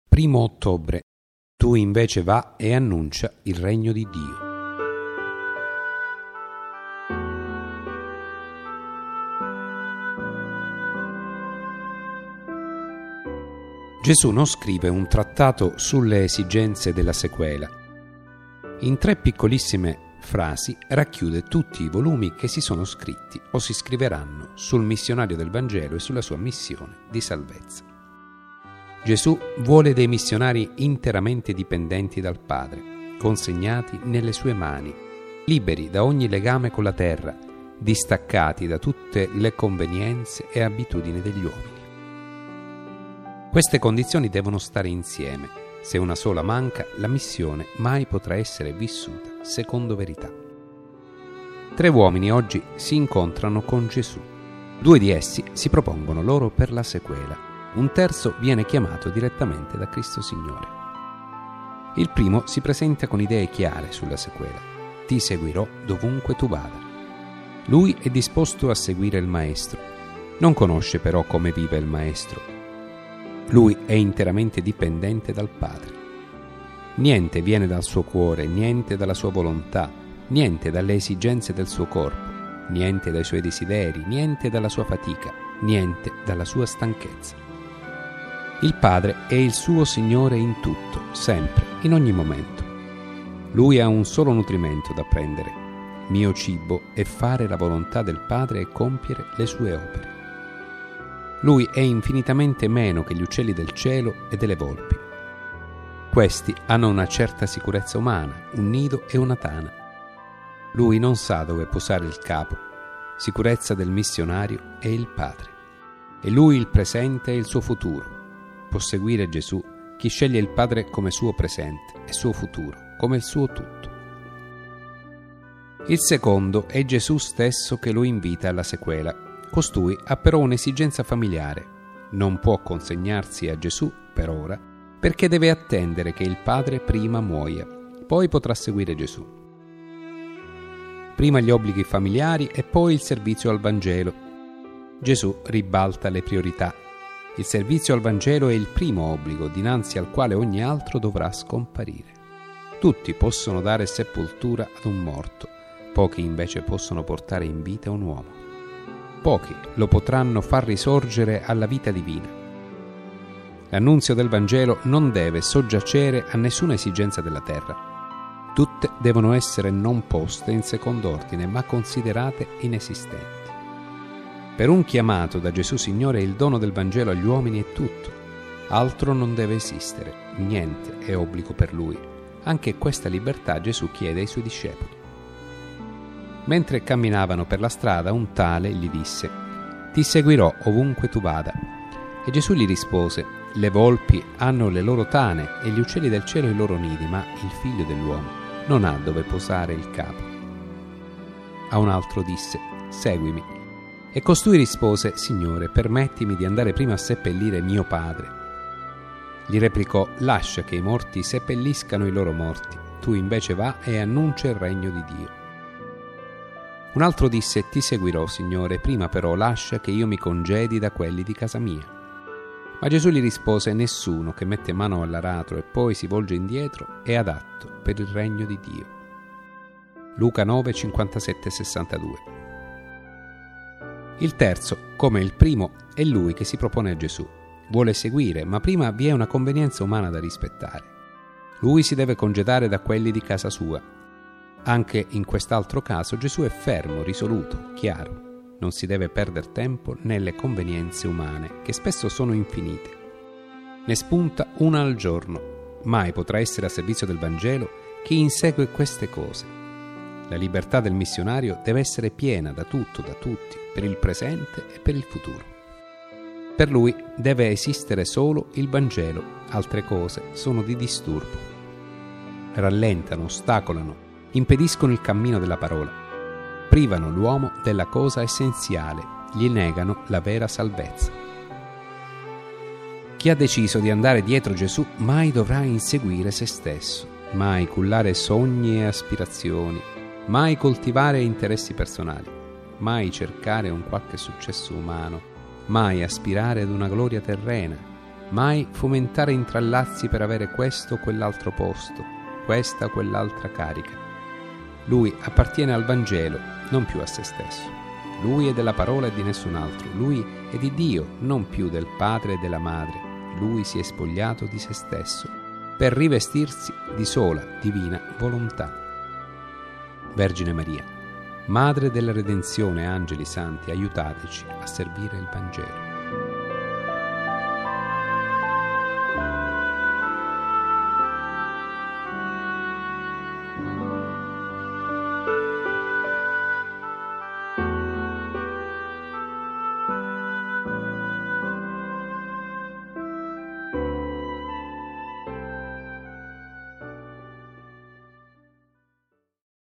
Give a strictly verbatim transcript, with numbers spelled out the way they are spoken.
Primo ottobre. Tu invece va e annuncia il regno di Dio. Gesù non scrive un trattato sulle esigenze della sequela. In tre piccolissime frasi racchiude tutti i volumi che si sono scritti o si scriveranno sul missionario del Vangelo e sulla sua missione di salvezza. Gesù vuole dei missionari interamente dipendenti dal Padre, consegnati nelle sue mani, liberi da ogni legame con la terra, distaccati da tutte le convenienze e abitudini degli uomini. Queste condizioni devono stare insieme. Se una sola manca, la missione mai potrà essere vissuta secondo verità. Tre uomini oggi si incontrano con Gesù. Due di essi si propongono loro per la sequela. Un terzo viene chiamato direttamente da Cristo Signore. Il primo si presenta con idee chiare sulla sequela. Ti seguirò dovunque tu vada. Lui è disposto a seguire il Maestro. Non conosce però come vive il Maestro. Lui è interamente dipendente dal Padre. Niente viene dal suo cuore, niente dalla sua volontà, niente dalle esigenze del suo corpo, niente dai suoi desideri, niente dalla sua fatica, niente dalla sua stanchezza. Il Padre è il suo Signore in tutto, sempre, in ogni momento. Lui ha un solo nutrimento da prendere. Mio cibo è fare la volontà del Padre e compiere le sue opere. Lui è infinitamente meno che gli uccelli del cielo e delle volpi. Questi hanno una certa sicurezza umana, un nido e una tana. Lui non sa dove posare il capo. Sicurezza del missionario è il Padre. E lui il presente e il suo futuro. Può seguire Gesù chi sceglie il Padre come suo presente e suo futuro, come il suo tutto. Il secondo è Gesù stesso che lo invita alla sequela. Costui ha però un'esigenza familiare. Non può consegnarsi a Gesù per ora perché deve attendere che il Padre prima muoia, poi potrà seguire Gesù. Prima gli obblighi familiari e poi il servizio al Vangelo. Gesù ribalta le priorità. Il servizio al Vangelo è il primo obbligo dinanzi al quale ogni altro dovrà scomparire. Tutti possono dare sepoltura ad un morto, pochi invece possono portare in vita un uomo. Pochi lo potranno far risorgere alla vita divina. L'annunzio del Vangelo non deve soggiacere a nessuna esigenza della terra. Tutte devono essere non poste in secondo ordine, ma considerate inesistenti. Per un chiamato da Gesù Signore il dono del Vangelo agli uomini è tutto. Altro non deve esistere, niente è obbligo per lui. Anche questa libertà Gesù chiede ai suoi discepoli. Mentre camminavano per la strada, un tale gli disse: «Ti seguirò ovunque tu vada». E Gesù gli rispose: «Le volpi hanno le loro tane e gli uccelli del cielo i loro nidi, ma il figlio dell'uomo non ha dove posare il capo». A un altro disse: «Seguimi». E costui rispose: «Signore, permettimi di andare prima a seppellire mio padre». Gli replicò: «Lascia che i morti seppelliscano i loro morti, tu invece va e annuncia il regno di Dio». Un altro disse: «Ti seguirò, Signore, prima però lascia che io mi congedi da quelli di casa mia». Ma Gesù gli rispose: «Nessuno che mette mano all'aratro e poi si volge indietro è adatto per il regno di Dio». Luca nove, cinquantasette sessantadue. Il terzo, come il primo, è lui che si propone a Gesù. Vuole seguire, ma prima vi è una convenienza umana da rispettare. Lui si deve congedare da quelli di casa sua. Anche in quest'altro caso Gesù è fermo, risoluto, chiaro. Non si deve perdere tempo nelle convenienze umane, che spesso sono infinite. Ne spunta una al giorno. Mai potrà essere a servizio del Vangelo chi insegue queste cose. La libertà del missionario deve essere piena da tutto, da tutti, per il presente e per il futuro. Per lui deve esistere solo il Vangelo, altre cose sono di disturbo. Rallentano, ostacolano, impediscono il cammino della parola, privano l'uomo della cosa essenziale, gli negano la vera salvezza. Chi ha deciso di andare dietro Gesù mai dovrà inseguire se stesso, mai cullare sogni e aspirazioni, mai coltivare interessi personali, mai cercare un qualche successo umano, mai aspirare ad una gloria terrena, mai fomentare intrallazzi per avere questo o quell'altro posto, questa o quell'altra carica. Lui appartiene al Vangelo, non più a se stesso. Lui è della parola e di nessun altro. Lui è di Dio, non più del padre e della madre. Lui si è spogliato di se stesso per rivestirsi di sola divina volontà. Vergine Maria, Madre della Redenzione, angeli santi, aiutateci a servire il Vangelo.